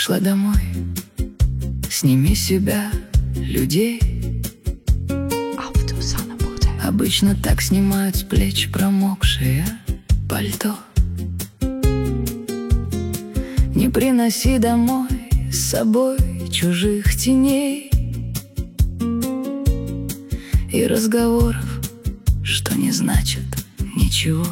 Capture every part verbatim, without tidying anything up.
Пришла домой, сними с себя людей. Обычно так снимают с плеч промокшее пальто. Не приноси домой с собой чужих теней и разговоров, что не значат ничего.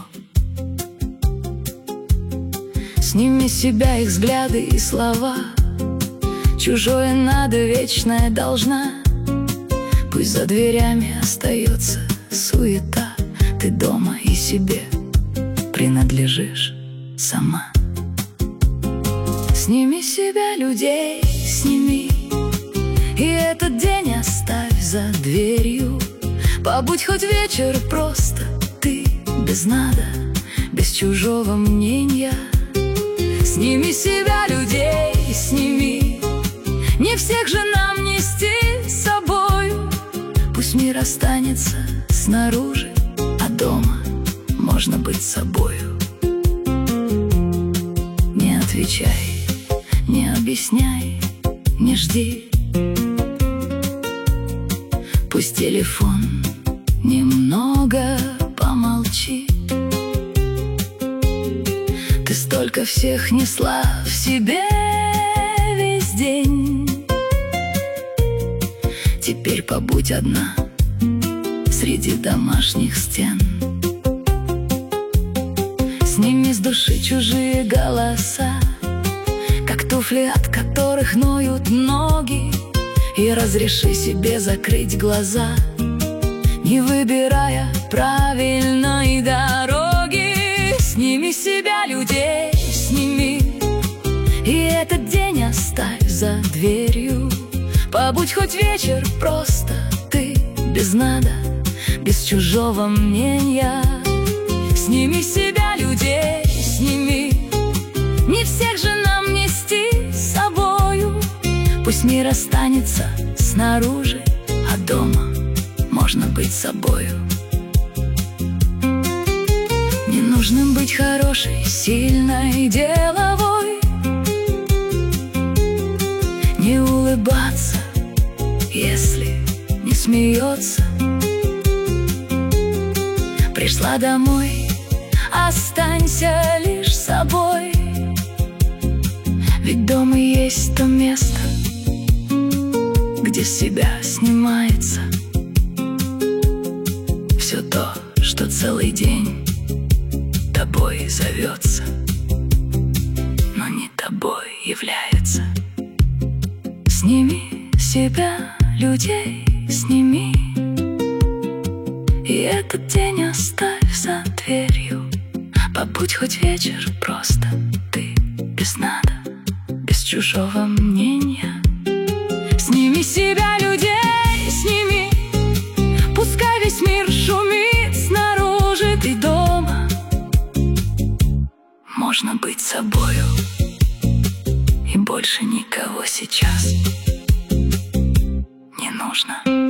Сними с себя их взгляды и слова. Чужое надо, вечное должна. Пусть за дверями остается суета. Ты дома и себе принадлежишь сама. Сними с себя людей, сними, и этот день оставь за дверью. Побудь хоть вечер просто ты, без надо, без чужого мнения. Сними с себя людей, сними, не всех же нам нести с собою. Пусть мир останется снаружи, а дома можно быть собою. Не отвечай, не объясняй, не жди. Пусть телефон немного помолчит. Ты столько всех несла в себе весь день. Теперь побудь одна среди домашних стен. Сними с души чужие голоса, как туфли, от которых ноют ноги, и разреши себе закрыть глаза, не выбирая правильной дороги. Сними с себя людей, сними, и этот день оставь за дверью. Побудь хоть вечер просто ты, без надо, без чужого мнения. Сними с себя людей, сними, не всех же нам нести с собою. Пусть мир останется снаружи, а дома можно быть собою. Не нужно быть хорошей, сильной, деловой, не улыбаться, если не смеется. Пришла домой, останься лишь собой, ведь дома есть то место, где с себя снимается все то, что целый день тобой зовется, но не тобой является. Сними с себя людей, сними, и этот день оставь за дверью. Побудь хоть вечер просто ты, без надо, без чужого мнения. Сними с себя людей, сними, пускай весь мир шумит снаружи. Ты дома, можно быть собою, и больше никого сейчас не нужно.